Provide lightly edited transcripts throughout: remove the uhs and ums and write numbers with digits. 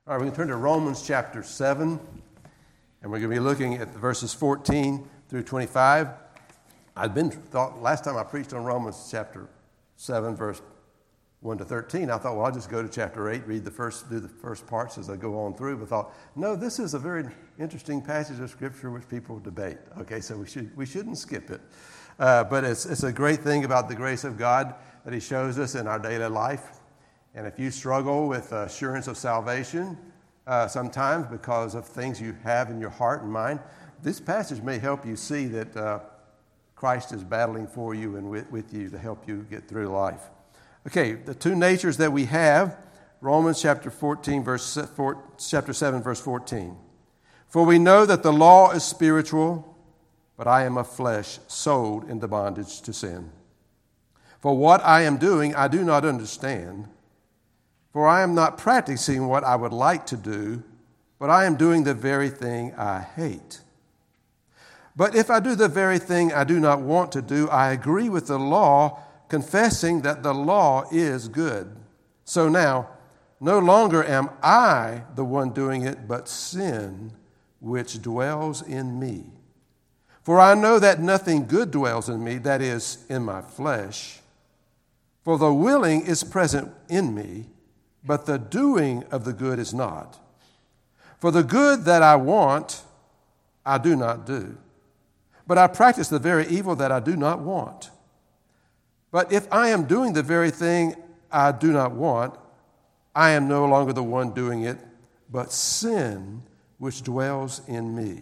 All right, we can turn to Romans chapter 7, and we're going to be looking at verses 14 through 25. Last time I preached on Romans chapter 7, verse 1 to 13, I thought, well, I'll just go to chapter 8, do the first parts as I go on through. But thought, no, this is a very interesting passage of Scripture which people debate. Okay, so we shouldn't skip it. But it's a great thing about the grace of God that He shows us in our daily life. And if you struggle with assurance of salvation, sometimes because of things you have in your heart and mind, this passage may help you see that Christ is battling for you and with you to help you get through life. Okay, the two natures that we have, Romans chapter 7, verse 14. For we know that the law is spiritual, but I am of flesh, sold into bondage to sin. For what I am doing, I do not understand. For I am not practicing what I would like to do, but I am doing the very thing I hate. But if I do the very thing I do not want to do, I agree with the law, confessing that the law is good. So now, no longer am I the one doing it, but sin which dwells in me. For I know that nothing good dwells in me, that is, in my flesh. For the willing is present in me, but the doing of the good is not. For the good that I want, I do not do. But I practice the very evil that I do not want. But if I am doing the very thing I do not want, I am no longer the one doing it, but sin which dwells in me.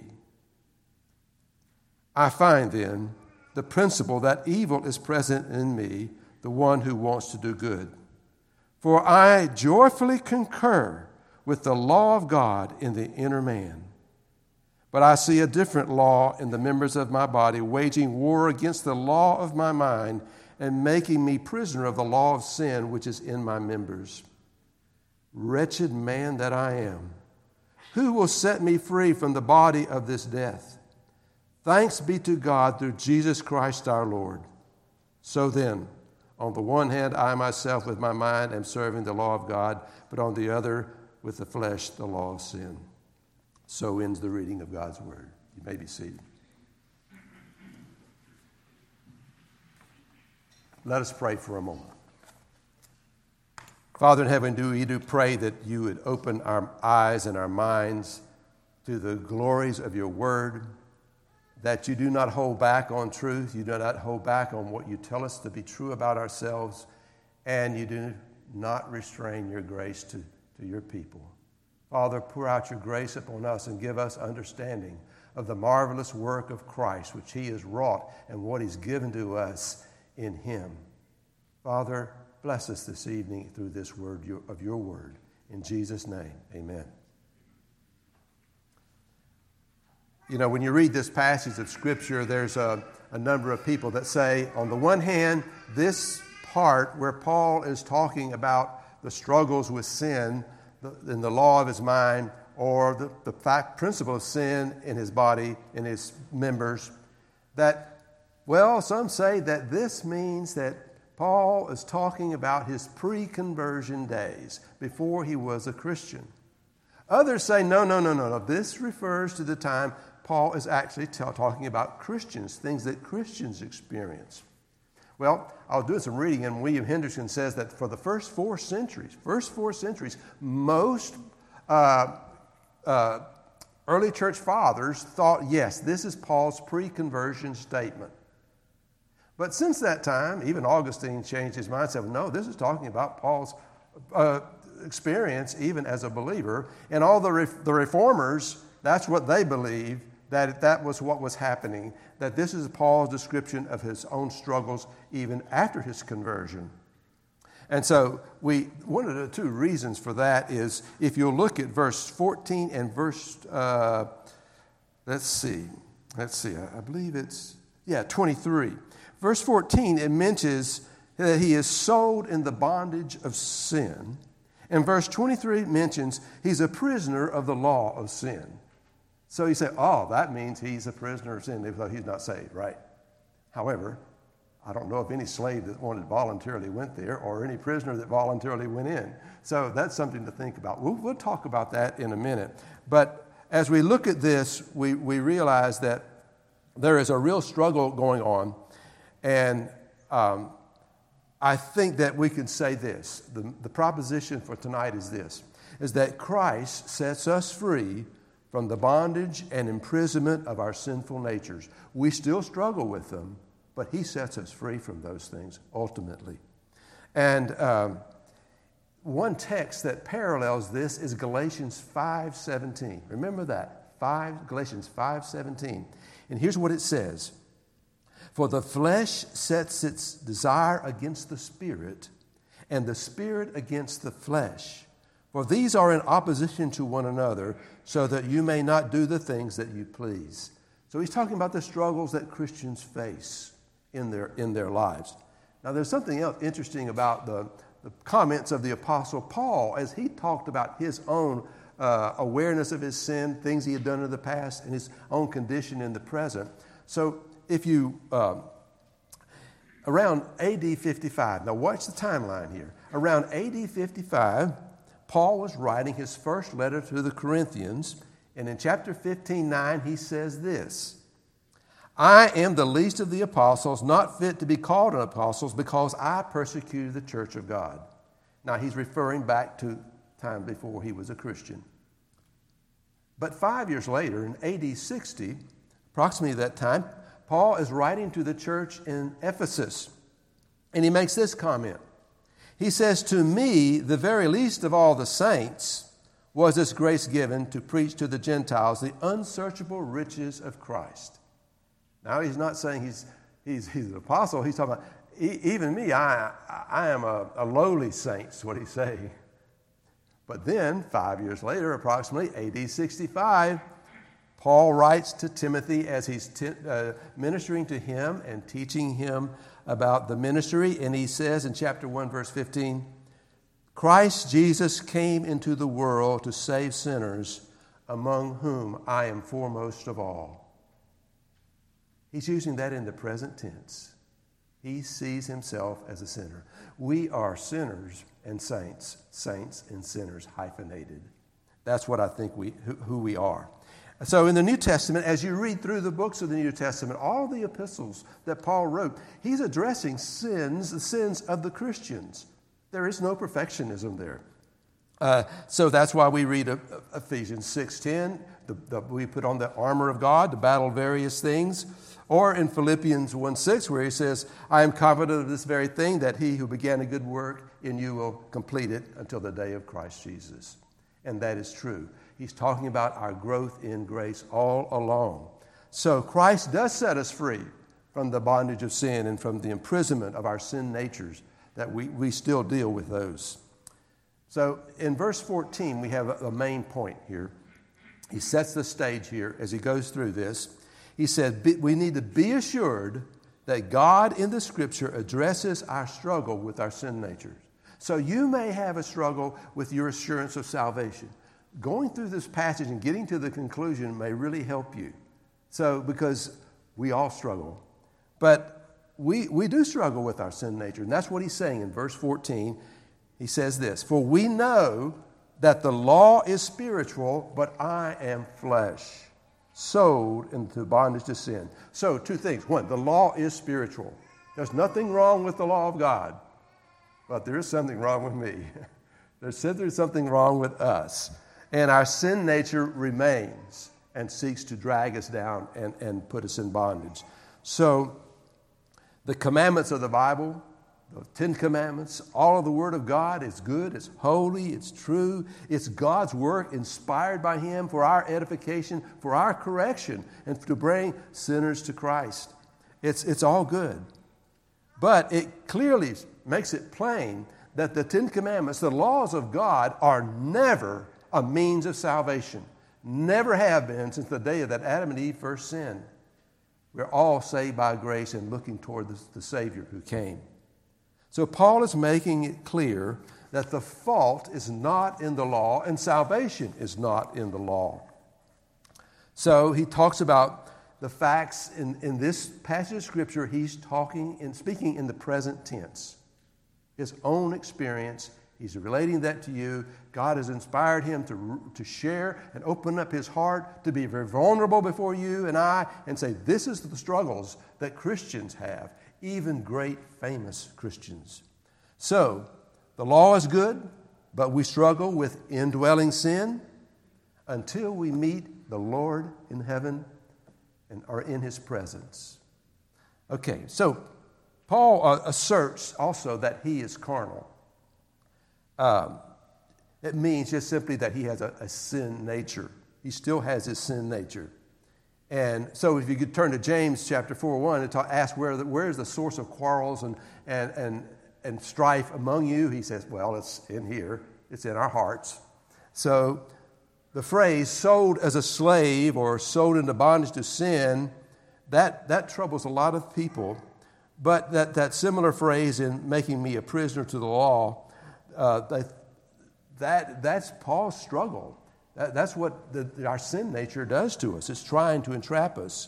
I find then the principle that evil is present in me, the one who wants to do good. For I joyfully concur with the law of God in the inner man. But I see a different law in the members of my body, waging war against the law of my mind and making me prisoner of the law of sin which is in my members. Wretched man that I am, who will set me free from the body of this death? Thanks be to God through Jesus Christ our Lord. So then, on the one hand, I myself with my mind am serving the law of God, but on the other, with the flesh, the law of sin. So ends the reading of God's word. You may be seated. Let us pray for a moment. Father in heaven, we do pray that you would open our eyes and our minds to the glories of your word, that you do not hold back on truth, you do not hold back on what you tell us to be true about ourselves, and you do not restrain your grace to your people. Father, pour out your grace upon us and give us understanding of the marvelous work of Christ, which he has wrought and what he's given to us in him. Father, bless us this evening through this word of your word. In Jesus' name, amen. You know, when you read this passage of Scripture, there's a number of people that say, on the one hand, this part where Paul is talking about the struggles with sin in the law of his mind, or the principle of sin in his body, in his members, that, well, some say that this means that Paul is talking about his pre-conversion days, before he was a Christian. Others say, no. This refers to the time Paul is actually talking about Christians, things that Christians experience. Well, I was doing some reading, and William Hendriksen says that for the first four centuries, most early church fathers thought, yes, this is Paul's pre-conversion statement. But since that time, even Augustine changed his mind and said, no, this is talking about Paul's experience even as a believer. And all the reformers, that's what they believed, that was what was happening, that this is Paul's description of his own struggles even after his conversion. And so one of the two reasons for that is, if you'll look at verse 14 and verse, let's see, I believe it's, 23. Verse 14, it mentions that he is sold in the bondage of sin. And verse 23 mentions he's a prisoner of the law of sin. So you say, that means he's a prisoner of sin, even though he's not saved, right? However, I don't know of any slave that voluntarily went there or any prisoner that voluntarily went in. So that's something to think about. We'll talk about that in a minute. But as we look at this, we realize that there is a real struggle going on. And I think that we can say this. The proposition for tonight is this, is that Christ sets us free from the bondage and imprisonment of our sinful natures. We still struggle with them, but he sets us free from those things ultimately. And one text that parallels this is Galatians 5:17. Remember that, Galatians 5:17. And here's what it says. For the flesh sets its desire against the spirit, and the spirit against the flesh. For these are in opposition to one another, so that you may not do the things that you please. So he's talking about the struggles that Christians face in their lives. Now there's something else interesting about the comments of the Apostle Paul as he talked about his own awareness of his sin, things he had done in the past, and his own condition in the present. So if you, around AD 55, now watch the timeline here. Around AD 55, Paul was writing his first letter to the Corinthians, and in chapter 15:9, he says this, I am the least of the apostles, not fit to be called an apostle, because I persecuted the church of God. Now he's referring back to time before he was a Christian. But 5 years later, in AD 60, approximately that time, Paul is writing to the church in Ephesus, and he makes this comment. He says, to me, the very least of all the saints, was this grace given to preach to the Gentiles the unsearchable riches of Christ. Now, he's not saying he's an apostle. He's talking about, even me, I am a lowly saint, is what he's saying. But then, 5 years later, approximately AD 65, Paul writes to Timothy as he's ministering to him and teaching him about the ministry. And he says in chapter 1, verse 15, Christ Jesus came into the world to save sinners, among whom I am foremost of all. He's using that in the present tense. He sees himself as a sinner. We are sinners and saints and sinners hyphenated. That's what I think who we are. So in the New Testament, as you read through the books of the New Testament, all the epistles that Paul wrote, he's addressing the sins of the Christians. There is no perfectionism there. So that's why we read Ephesians 6:10, we put on the armor of God to battle various things. Or in Philippians 1:6, where he says, I am confident of this very thing, that he who began a good work in you will complete it until the day of Christ Jesus. And that is true. He's talking about our growth in grace all along. So Christ does set us free from the bondage of sin and from the imprisonment of our sin natures, that we still deal with those. So in verse 14, we have a main point here. He sets the stage here as he goes through this. He said, we need to be assured that God in the Scripture addresses our struggle with our sin natures. So you may have a struggle with your assurance of salvation. Going through this passage and getting to the conclusion may really help you. So, because we all struggle. But we do struggle with our sin nature. And that's what he's saying in verse 14. He says this, for we know that the law is spiritual, but I am flesh, sold into bondage to sin. So, two things. One, the law is spiritual. There's nothing wrong with the law of God, but there is something wrong with me. There's something wrong with us. And our sin nature remains and seeks to drag us down and put us in bondage. So, the commandments of the Bible, the 10 Commandments, all of the Word of God is good, it's holy, it's true. It's God's work inspired by Him for our edification, for our correction, and to bring sinners to Christ. It's all good. But it clearly makes it plain that the 10 Commandments, the laws of God, are never a means of salvation. Never have been since the day that Adam and Eve first sinned. We're all saved by grace and looking toward the Savior who came. So Paul is making it clear that the fault is not in the law and salvation is not in the law. So he talks about the facts in this passage of Scripture, he's talking and speaking in the present tense. His own experience, he's relating that to you. God has inspired him to share and open up his heart, to be very vulnerable before you and I, and say, this is the struggles that Christians have, even great famous Christians. So, the law is good, but we struggle with indwelling sin until we meet the Lord in heaven and are in his presence. Okay, so Paul asserts also that he is carnal. It means just simply that he has a sin nature. He still has his sin nature. And so if you could turn to James chapter 4:1 and ask where is the source of quarrels and strife among you, he says, well, it's in here. It's in our hearts. So the phrase sold as a slave or sold into bondage to sin, that troubles a lot of people. But that similar phrase in making me a prisoner to the law, that's Paul's struggle. That's what our sin nature does to us. It's trying to entrap us.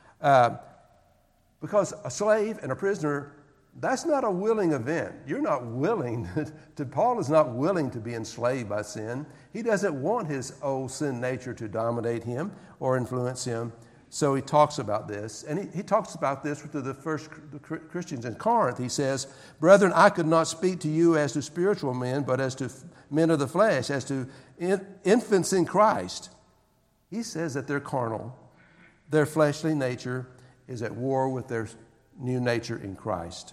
Because a slave and a prisoner, that's not a willing event. You're not willing Paul is not willing to be enslaved by sin. He doesn't want his old sin nature to dominate him or influence him. So he talks about this. And he talks about this to the first Christians in Corinth. He says, brethren, I could not speak to you as to spiritual men, but as to men of the flesh, as to infants in Christ. He says that they're carnal. Their fleshly nature is at war with their new nature in Christ.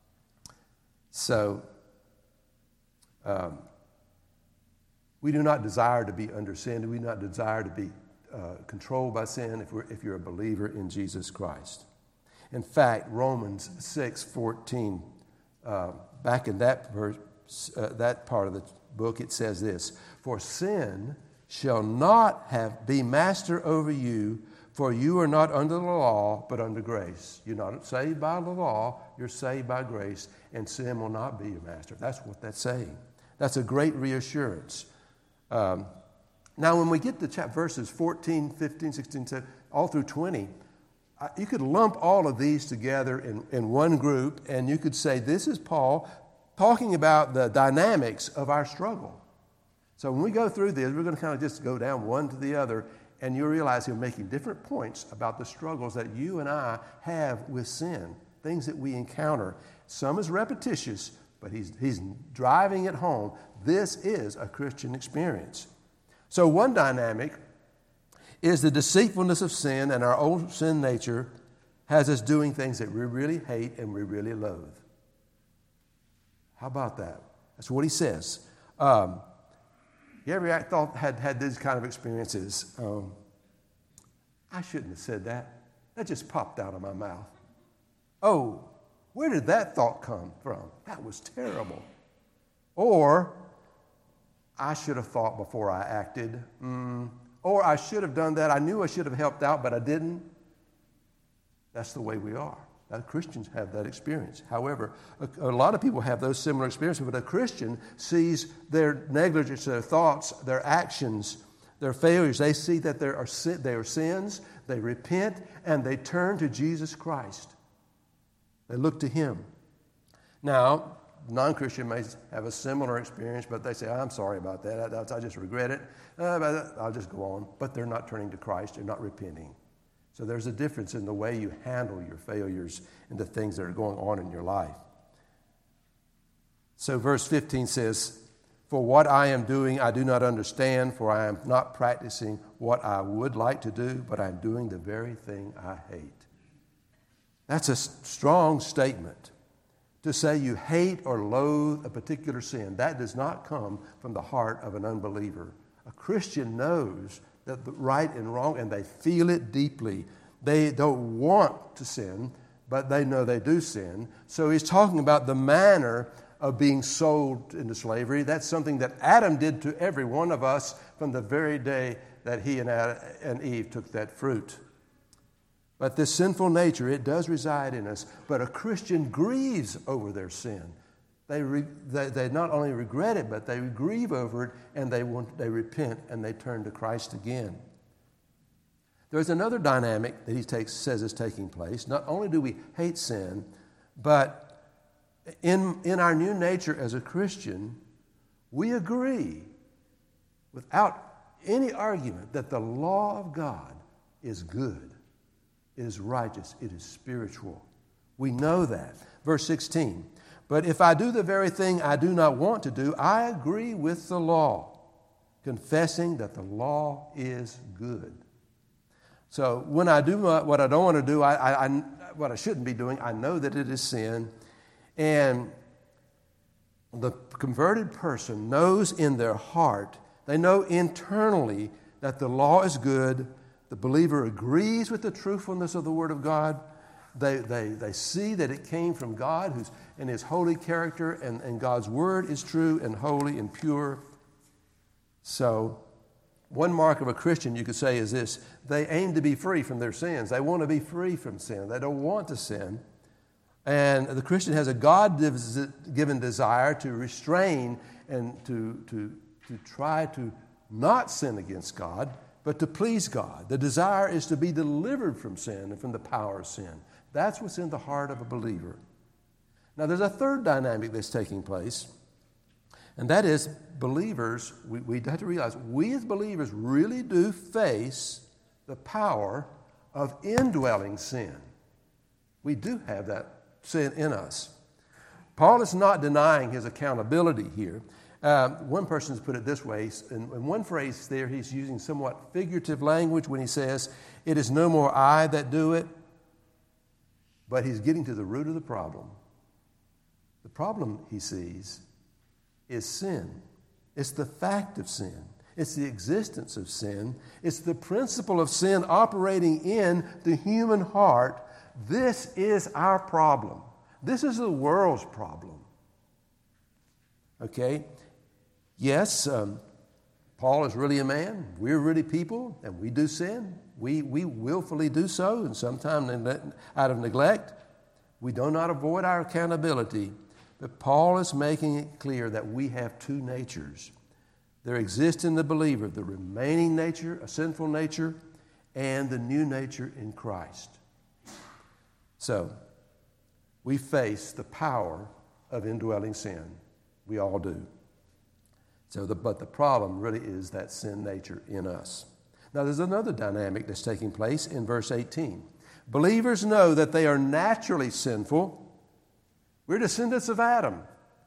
So, we do not desire to be under sin. We do not desire to be controlled by sin if you're a believer in Jesus Christ. In fact, Romans 6:14, back in that verse, that part of the book, it says this: for sin shall not be master over you, for you are not under the law, but under grace. You're not saved by the law, you're saved by grace, and sin will not be your master. That's what that's saying. That's a great reassurance. Now, when we get to verses 14, 15, 16, 17, all through 20, you could lump all of these together in one group, and you could say this is Paul talking about the dynamics of our struggle. So when we go through this, we're going to kind of just go down one to the other, and you'll realize he'll making different points about the struggles that you and I have with sin, things that we encounter. Some is repetitious, but he's driving it home. This is a Christian experience. So one dynamic is the deceitfulness of sin, and our old sin nature has us doing things that we really hate and we really loathe. How about that? That's what he says. You ever had these kind of experiences? I shouldn't have said that. That just popped out of my mouth. Oh, where did that thought come from? That was terrible. Or, I should have thought before I acted. Or I should have done that. I knew I should have helped out, but I didn't. That's the way we are. Now, Christians have that experience. However, a lot of people have those similar experiences, but a Christian sees their negligence, their thoughts, their actions, their failures. They see that they are sins, they repent, and they turn to Jesus Christ. They look to him. Now, non-Christian may have a similar experience, but they say, I'm sorry about that. I just regret it. I'll just go on. But they're not turning to Christ. They're not repenting. So there's a difference in the way you handle your failures and the things that are going on in your life. So verse 15 says, for what I am doing I do not understand, for I am not practicing what I would like to do, but I'm doing the very thing I hate. That's a strong statement. To say you hate or loathe a particular sin, that does not come from the heart of an unbeliever. A Christian knows that the right and wrong, and they feel it deeply. They don't want to sin, but they know they do sin. So he's talking about the manner of being sold into slavery. That's something that Adam did to every one of us from the very day that he and Eve took that fruit. But this sinful nature, it does reside in us. But a Christian grieves over their sin. They not only regret it, but they grieve over it, and they repent and they turn to Christ again. There's another dynamic that he says is taking place. Not only do we hate sin, but in our new nature as a Christian, we agree without any argument that the law of God is good, it is righteous, it is spiritual. We know that. Verse 16, but if I do the very thing I do not want to do, I agree with the law, confessing that the law is good. So when I do what I don't want to do, what I shouldn't be doing, I know that it is sin. And the converted person knows in their heart, they know internally that the law is good. The believer agrees with the truthfulness of the Word of God. They see that it came from God who's in His holy character, and God's Word is true and holy and pure. So one mark of a Christian, you could say, is this: they aim to be free from their sins. They want to be free from sin. They don't want to sin. And the Christian has a God-given desire to restrain and to try to not sin against God, but to please God. The desire is to be delivered from sin and from the power of sin. That's what's in the heart of a believer. Now, there's a third dynamic that's taking place, and that is believers, we have to realize, we as believers really do face the power of indwelling sin. We do have that sin in us. Paul is not denying his accountability here. One person has put it this way. In one phrase there, he's using somewhat figurative language when he says, it is no more I that do it, but he's getting to the root of the problem. The problem, he sees, is sin. It's the fact of sin. It's the existence of sin. It's the principle of sin operating in the human heart. This is our problem. This is the world's problem. Okay? Yes, Paul is really a man. We're really people, and we do sin. We willfully do so, and sometimes out of neglect. We do not avoid our accountability. But Paul is making it clear that we have two natures. There exists in the believer the remaining nature, a sinful nature, and the new nature in Christ. So, we face the power of indwelling sin. We all do. But the problem really is that sin nature in us. Now, there's another dynamic that's taking place in verse 18. Believers know that they are naturally sinful. We're descendants of Adam.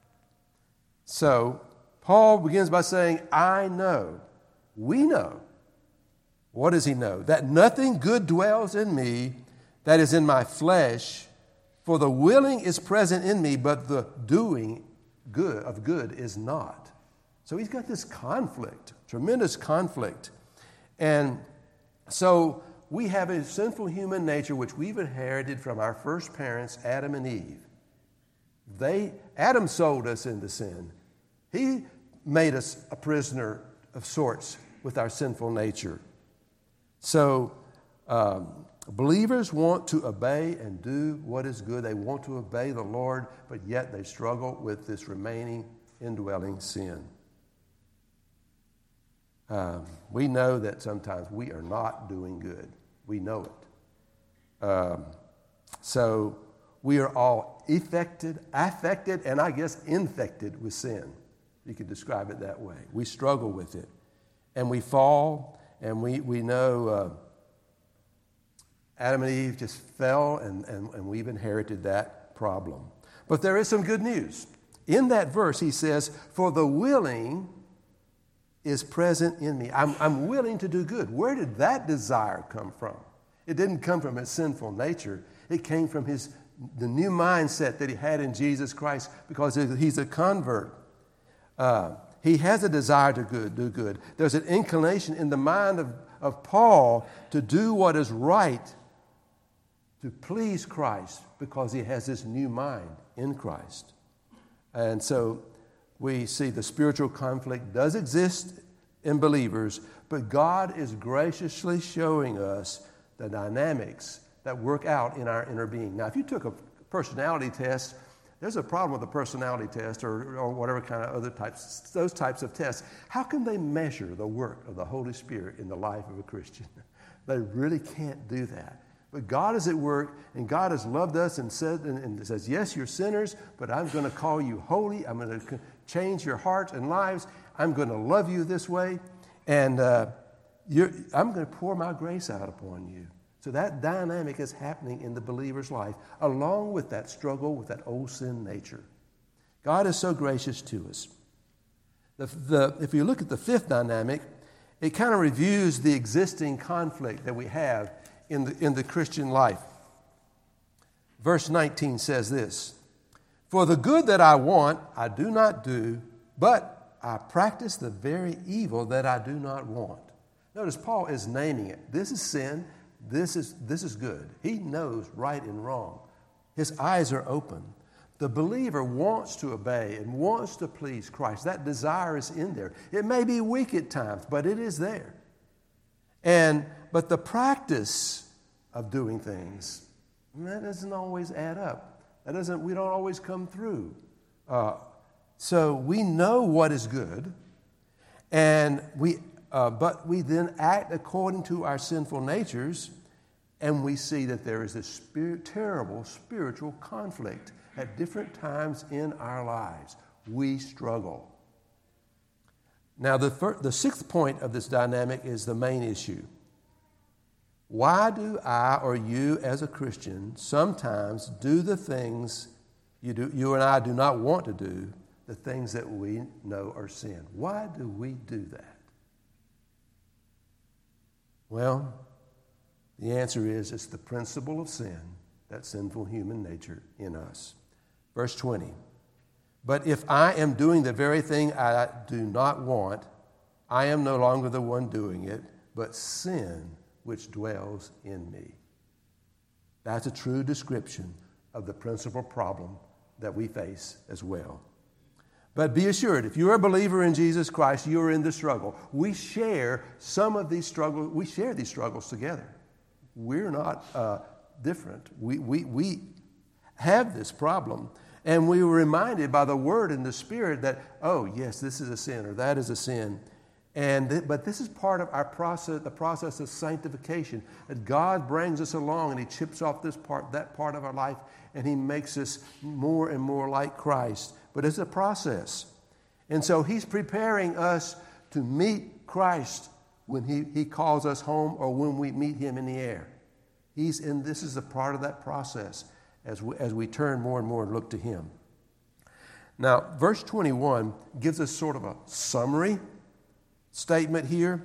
So, Paul begins by saying, I know. We know. What does he know? That nothing good dwells in me, that is in my flesh, for the willing is present in me, but the doing good is not. So he's got this conflict, tremendous conflict. And so we have a sinful human nature which we've inherited from our first parents, Adam and Eve. Adam sold us into sin. He made us a prisoner of sorts with our sinful nature. So believers want to obey and do what is good. They want to obey the Lord, but yet they struggle with this remaining indwelling sin. We know that sometimes we are not doing good. We know it. So we are all affected, and I guess infected with sin. You could describe it that way. We struggle with it. And we fall, and we know Adam and Eve just fell, and we've inherited that problem. But there is some good news. In that verse, he says, for the willing is present in me. I'm willing to do good. Where did that desire come from? It didn't come from his sinful nature. It came from the new mindset that he had in Jesus Christ, because he's a convert. He has a desire to do good. There's an inclination in the mind of Paul to do what is right, to please Christ, because he has this new mind in Christ. And so we see the spiritual conflict does exist in believers, but God is graciously showing us the dynamics that work out in our inner being. Now, if you took a personality test, there's a problem with a personality test or whatever kind of other types, those types of tests. How can they measure the work of the Holy Spirit in the life of a Christian? They really can't do that. But God is at work, and God has loved us and says, yes, you're sinners, but I'm going to call you holy. I'm going to change your heart and lives. I'm going to love you this way, and I'm going to pour my grace out upon you. So that dynamic is happening in the believer's life, along with that struggle with that old sin nature. God is so gracious to us. If you look at the fifth dynamic, it kind of reviews the existing conflict that we have in the Christian life. Verse 19 says this, "For the good that I want, I do not do, but I practice the very evil that I do not want." Notice Paul is naming it. This is sin. This is good. He knows right and wrong. His eyes are open. The believer wants to obey and wants to please Christ. That desire is in there. It may be weak at times, but it is there. But the practice of doing things, that doesn't always add up. We don't always come through. So we know what is good, and but we then act according to our sinful natures, and we see that there is this terrible spiritual conflict at different times in our lives. We struggle. Now, the sixth point of this dynamic is the main issue. Why do I or you as a Christian sometimes do the things you and I do not want to do, the things that we know are sin? Why do we do that? Well, the answer is it's the principle of sin, that sinful human nature in us. Verse 20, "But if I am doing the very thing I do not want, I am no longer the one doing it, but sin which dwells in me." That's a true description of the principal problem that we face as well. But be assured, if you're a believer in Jesus Christ, you're in the struggle. We share some of these struggles. We share these struggles together. We're not different. We have this problem. And we were reminded by the Word and the Spirit that, oh, yes, this is a sin or that is a sin. But this is part of our process, the process of sanctification, that God brings us along and He chips off that part of our life, and He makes us more and more like Christ. But it's a process. And so He's preparing us to meet Christ when He calls us home or when we meet Him in the air. This is a part of that process as we turn more and more and look to Him. Now, verse 21 gives us sort of a summary statement here.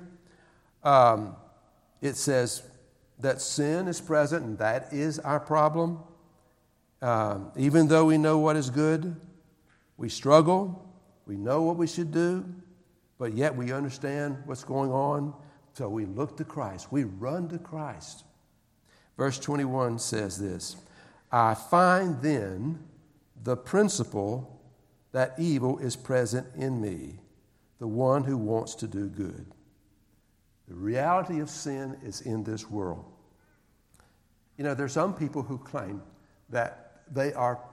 It says that sin is present, and that is our problem. Even though we know what is good, we struggle. We know what we should do, but yet we understand what's going on. So we look to Christ. We run to Christ. Verse 21 says this, "I find then the principle that evil is present in me, the one who wants to do good." The reality of sin is in this world. You know, there's some people who claim that they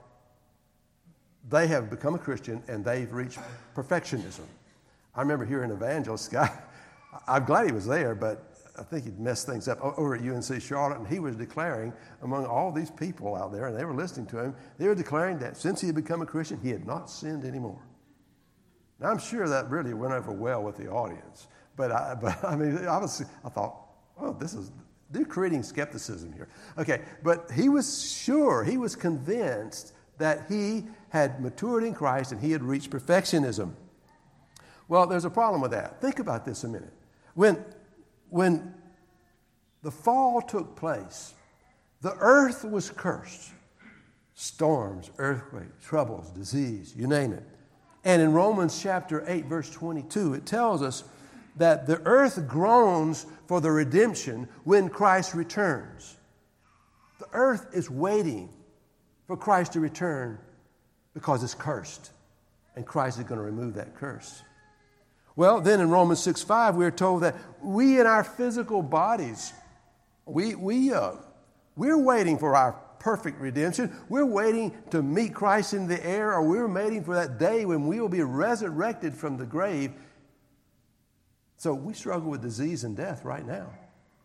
have become a Christian and they've reached perfectionism. I remember hearing an evangelist guy, I'm glad he was there, but I think he'd messed things up over at UNC Charlotte, and he was declaring among all these people out there, and they were listening to him, they were declaring that since he had become a Christian, he had not sinned anymore. Now, I'm sure that really went over well with the audience, but I thought, oh, they're creating skepticism here. Okay, but he was convinced that he had matured in Christ and he had reached perfectionism. Well, there's a problem with that. Think about this a minute. When the fall took place, the earth was cursed. Storms, earthquakes, troubles, disease, you name it. And in Romans chapter 8, verse 22, it tells us that the earth groans for the redemption when Christ returns. The earth is waiting for Christ to return because it's cursed, and Christ is going to remove that curse. Well, then in Romans 6:5, we're told that we in our physical bodies, we're waiting for our perfect redemption. We're waiting to meet Christ in the air, or we're waiting for that day when we will be resurrected from the grave. So we struggle with disease and death right now.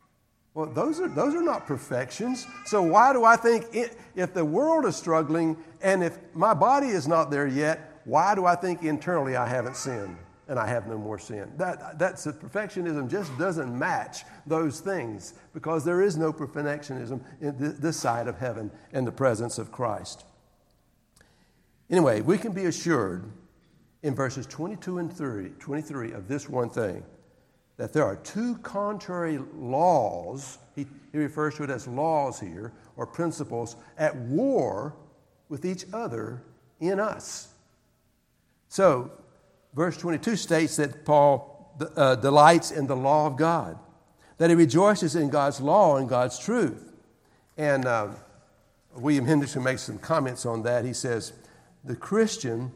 Well, those are not perfections. So why do I think if the world is struggling and if my body is not there yet, why do I think internally I haven't sinned and I have no more sin? That's perfectionism just doesn't match those things because there is no perfectionism in this side of heaven and the presence of Christ. Anyway, we can be assured in verses 22 and 23 of this one thing, that there are two contrary laws, he refers to it as laws here, or principles, at war with each other in us. So, verse 22 states that Paul delights in the law of God, that he rejoices in God's law and God's truth. And William Hendrickson makes some comments on that. He says, to the Christian,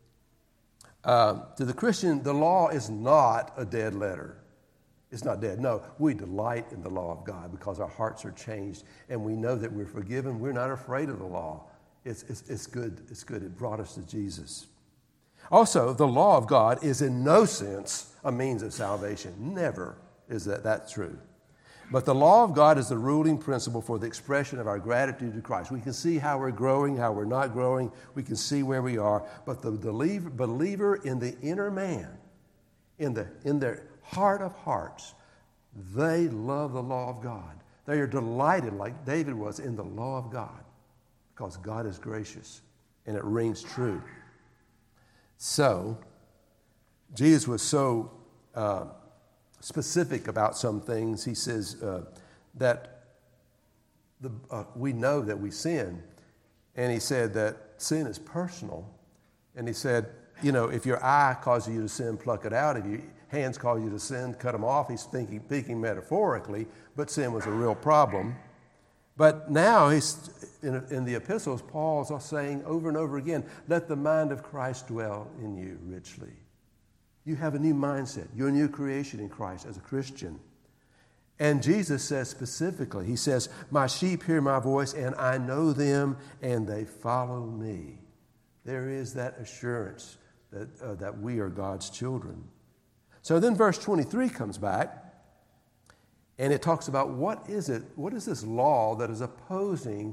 the law is not a dead letter. It's not dead. No, we delight in the law of God because our hearts are changed and we know that we're forgiven. We're not afraid of the law. It's good. It's good. It brought us to Jesus. Also, the law of God is in no sense a means of salvation. Never is that true. But the law of God is the ruling principle for the expression of our gratitude to Christ. We can see how we're growing, how we're not growing. We can see where we are. But the believer in the inner man, in their heart of hearts, they love the law of God. They are delighted, like David was, in the law of God because God is gracious and it rings true. So, Jesus was so specific about some things. He says that we know that we sin. And he said that sin is personal. And he said, if your eye causes you to sin, pluck it out. If your hands cause you to sin, cut them off. He's speaking metaphorically, but sin was a real problem. But now he's in the epistles, Paul's saying over and over again, let the mind of Christ dwell in you richly. You have a new mindset. You're a new creation in Christ as a Christian. And Jesus says specifically, he says, my sheep hear my voice and I know them and they follow me. There is that assurance that we are God's children. So then verse 23 comes back and it talks about what is this law that is opposing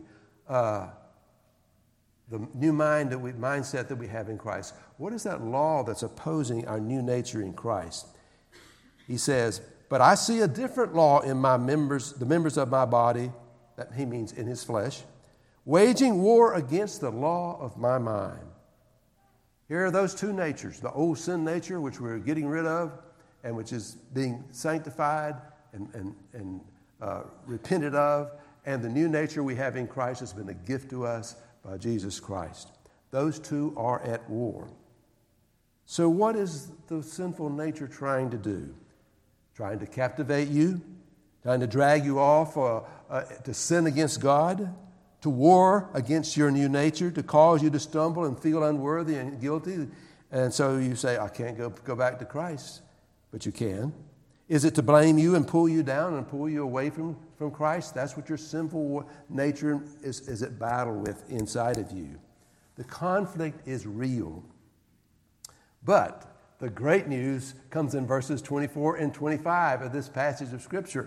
the new mindset that we have in Christ. What is that law that's opposing our new nature in Christ? He says, but I see a different law in the members of my body, that he means in his flesh, waging war against the law of my mind. Here are those two natures, the old sin nature, which we're getting rid of, and which is being sanctified and repented of, and the new nature we have in Christ has been a gift to us by Jesus Christ. Those two are at war. So what is the sinful nature trying to do? Trying to captivate you? Trying to drag you off to sin against God? To war against your new nature? To cause you to stumble and feel unworthy and guilty? And so you say, I can't go back to Christ. But you can. Is it to blame you and pull you down and pull you away from Christ? That's what your sinful nature is at battle with inside of you. The conflict is real. But the great news comes in verses 24 and 25 of this passage of Scripture.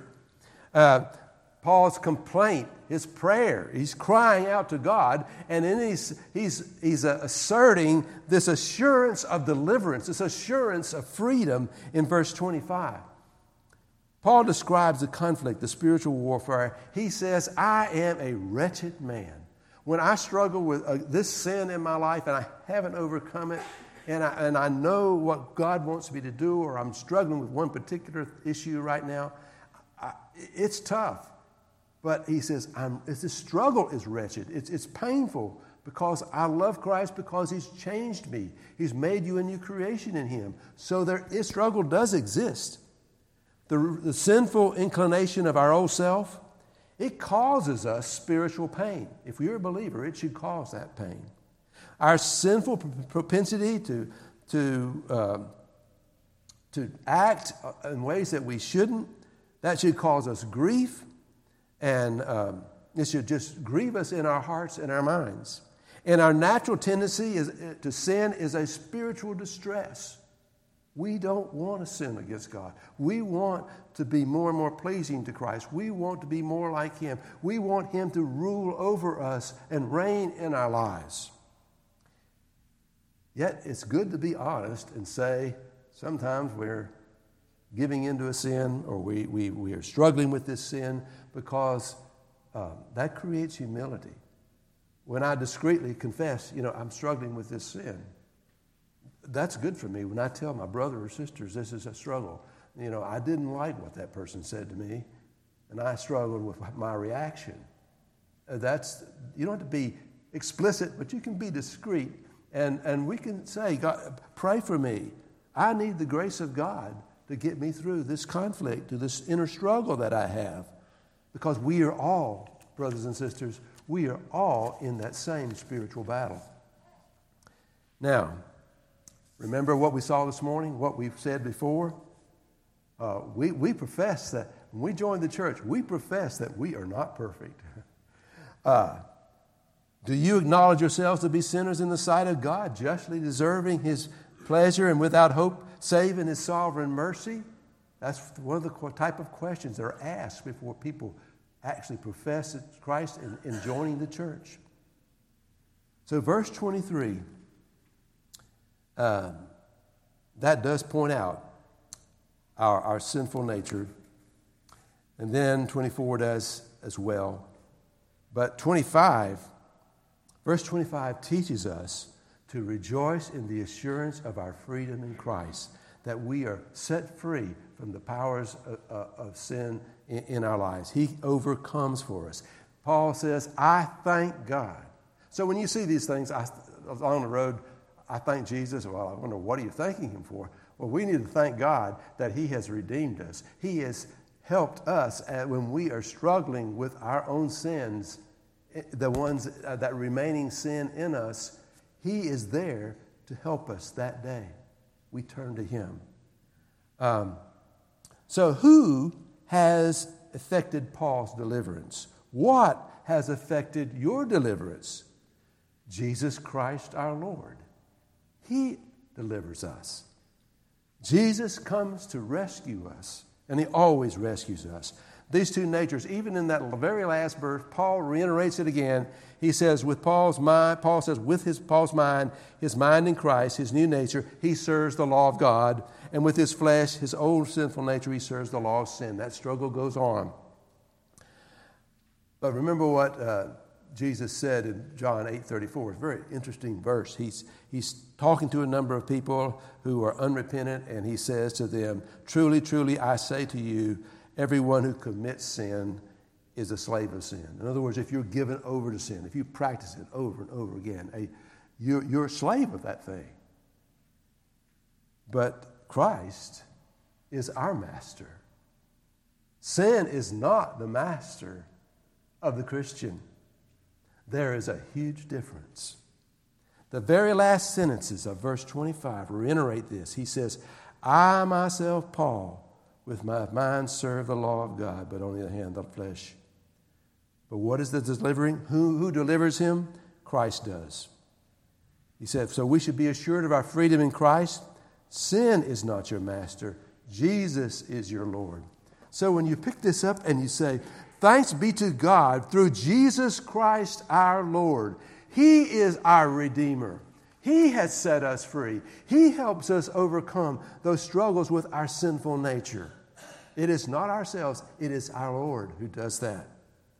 Paul's complaint, his prayer, he's crying out to God, and then he's asserting this assurance of deliverance, this assurance of freedom in verse 25. Paul describes the conflict, the spiritual warfare. He says, I am a wretched man. When I struggle with this sin in my life and I haven't overcome it, and I know what God wants me to do, or I'm struggling with one particular issue right now, it's tough. But he says, this struggle is wretched. It's painful because I love Christ because he's changed me. He's made you a new creation in him. So this struggle does exist. The sinful inclination of our old self, it causes us spiritual pain. If you're a believer, it should cause that pain. Our sinful propensity to act in ways that we shouldn't, that should cause us grief, and it should just grieve us in our hearts and our minds. And our natural tendency to sin is a spiritual distress. We don't want to sin against God. We want to be more and more pleasing to Christ. We want to be more like Him. We want Him to rule over us and reign in our lives. Yet it's good to be honest and say sometimes we're giving into a sin, or we are struggling with this sin, because that creates humility. When I discreetly confess, I'm struggling with this sin, that's good for me. When I tell my brother or sisters this is a struggle, I didn't like what that person said to me, and I struggled with my reaction. You don't have to be explicit, but you can be discreet, and we can say, God, pray for me. I need the grace of God to get me through this conflict, to this inner struggle that I have, because we are all, brothers and sisters, we are all in that same spiritual battle. Now, remember what we saw this morning, what we've said before? We profess that, when we join the church, we profess that we are not perfect. Do you acknowledge yourselves to be sinners in the sight of God, justly deserving His pleasure and without hope, save in His sovereign mercy? That's one of the type of questions that are asked before people actually profess Christ in joining the church. So verse 23, that does point out our sinful nature. And then 24 does as well. But verse 25 teaches us to rejoice in the assurance of our freedom in Christ, that we are set free from the powers of sin in our lives. He overcomes for us. Paul says, I thank God. So when you see these things on the road, I thank Jesus. Well, I wonder, what are you thanking Him for? Well, we need to thank God that He has redeemed us. He has helped us when we are struggling with our own sins, the ones that remaining sin in us. He is there to help us that day. We turn to Him. So who has affected Paul's deliverance? What has affected your deliverance? Jesus Christ our Lord. He delivers us. Jesus comes to rescue us, and He always rescues us. These two natures, even in that very last verse, Paul reiterates it again. He says, with Paul's mind, Paul's mind, his mind in Christ, his new nature, he serves the law of God. And with his flesh, his old sinful nature, he serves the law of sin. That struggle goes on. But remember what Jesus said in John 8:34. It's a very interesting verse. He's talking to a number of people who are unrepentant, and he says to them, truly, truly, I say to you, everyone who commits sin is a slave of sin. In other words, if you're given over to sin, if you practice it over and over again, you're a slave of that thing. But Christ is our master. Sin is not the master of the Christian. There is a huge difference. The very last sentences of verse 25 reiterate this. He says, I myself, Paul, with my mind serve the law of God, but on the other hand, the flesh. But what is the delivering? Who delivers him? Christ does. He said, so we should be assured of our freedom in Christ. Sin is not your master. Jesus is your Lord. So when you pick this up and you say, thanks be to God through Jesus Christ our Lord. He is our Redeemer. He has set us free. He helps us overcome those struggles with our sinful nature. It is not ourselves, it is our Lord who does that.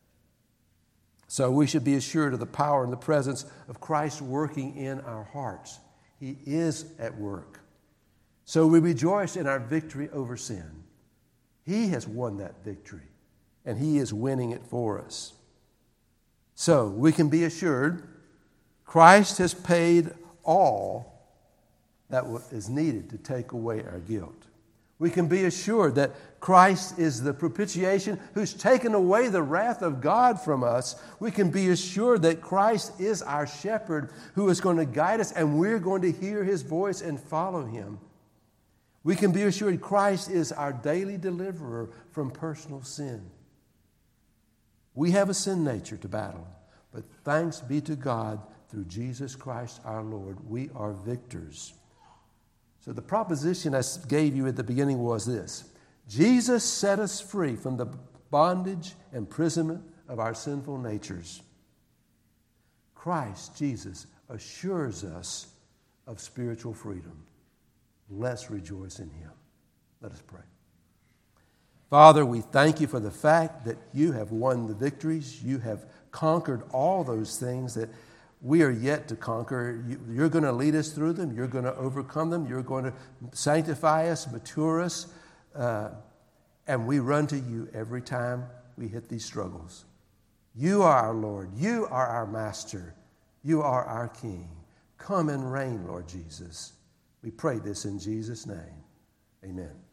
So we should be assured of the power and the presence of Christ working in our hearts. He is at work. So we rejoice in our victory over sin. He has won that victory, and He is winning it for us. So we can be assured Christ has paid all that is needed to take away our guilt. We can be assured that Christ is the propitiation who's taken away the wrath of God from us. We can be assured that Christ is our shepherd who is going to guide us, and we're going to hear His voice and follow Him. We can be assured Christ is our daily deliverer from personal sin. We have a sin nature to battle, but thanks be to God through Jesus Christ our Lord, we are victors. So the proposition I gave you at the beginning was this: Jesus set us free from the bondage and imprisonment of our sinful natures. Christ Jesus assures us of spiritual freedom. Let's rejoice in him. Let us pray. Father, we thank you for the fact that you have won the victories. You have conquered all those things that we are yet to conquer. You're going to lead us through them. You're going to overcome them. You're going to sanctify us, mature us. And we run to you every time we hit these struggles. You are our Lord. You are our Master. You are our King. Come and reign, Lord Jesus. We pray this in Jesus' name. Amen.